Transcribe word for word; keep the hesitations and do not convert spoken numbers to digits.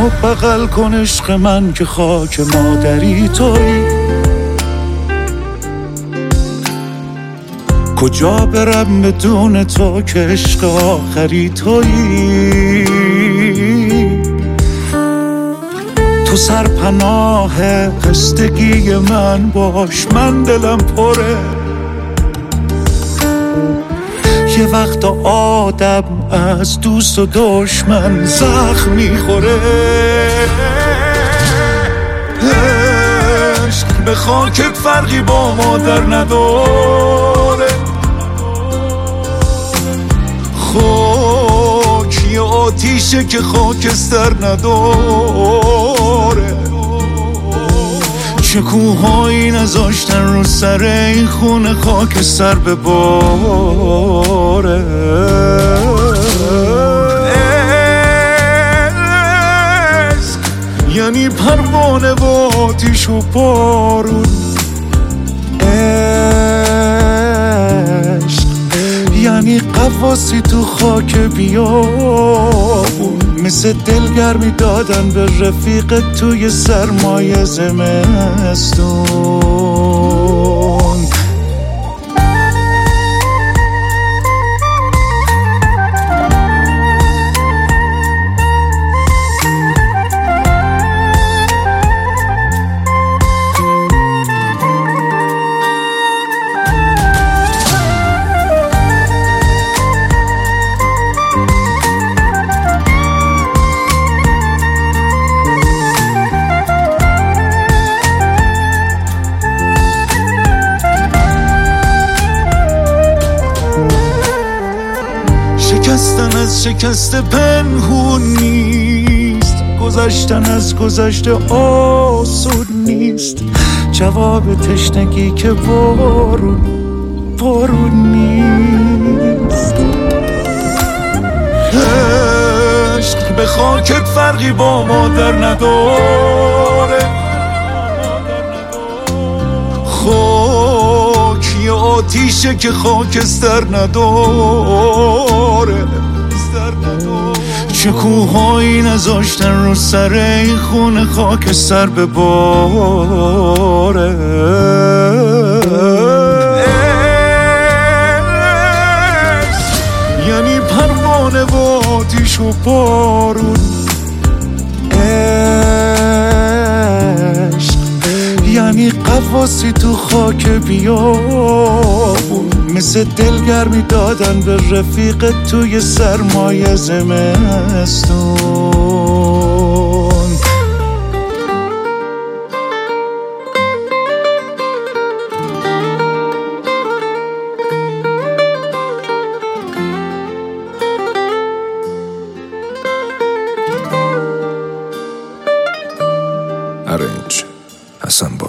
منو بغل کن عشق من که خاک مادری تویی. کجا برم بدون تو که عشق آخری تویی. تو سرپناه خستگی من باش، من دلم پره. یه وقت آدم از دوست و دشمن زخم میخوره. عشق به خاکت فرقی با مادر نداره. خاک یه آتیشه که خاکستر نداره. چه کوهایی نذاشتن رو سر این خونه خاکستر بباره. عشق یعنی پروانه و آتیش و بارون. عشق یعنی قواسی تو خاک بیابون، مثل دلگرمی دادن به رفیق توی سرمایه زمستون. شکستن از شکست پنهون نیست، گذشتن از گذشته آسون نیست. جواب تشنگی که بارون بارون نیست. عشق به خاکت فرقی با مادر نداره. خاک یه آتیشه که خاکستر نداره. چه کوهایی نذاشتن رو سر این خونه خاکستر بباره. یعنی پروانه و آتیش و بارون. عشق یعنی قواسی تو خاک بیابون، مثل دلگرمی دادن به رفیق توی سرمایه زمستون. Arrange Hasan Baba.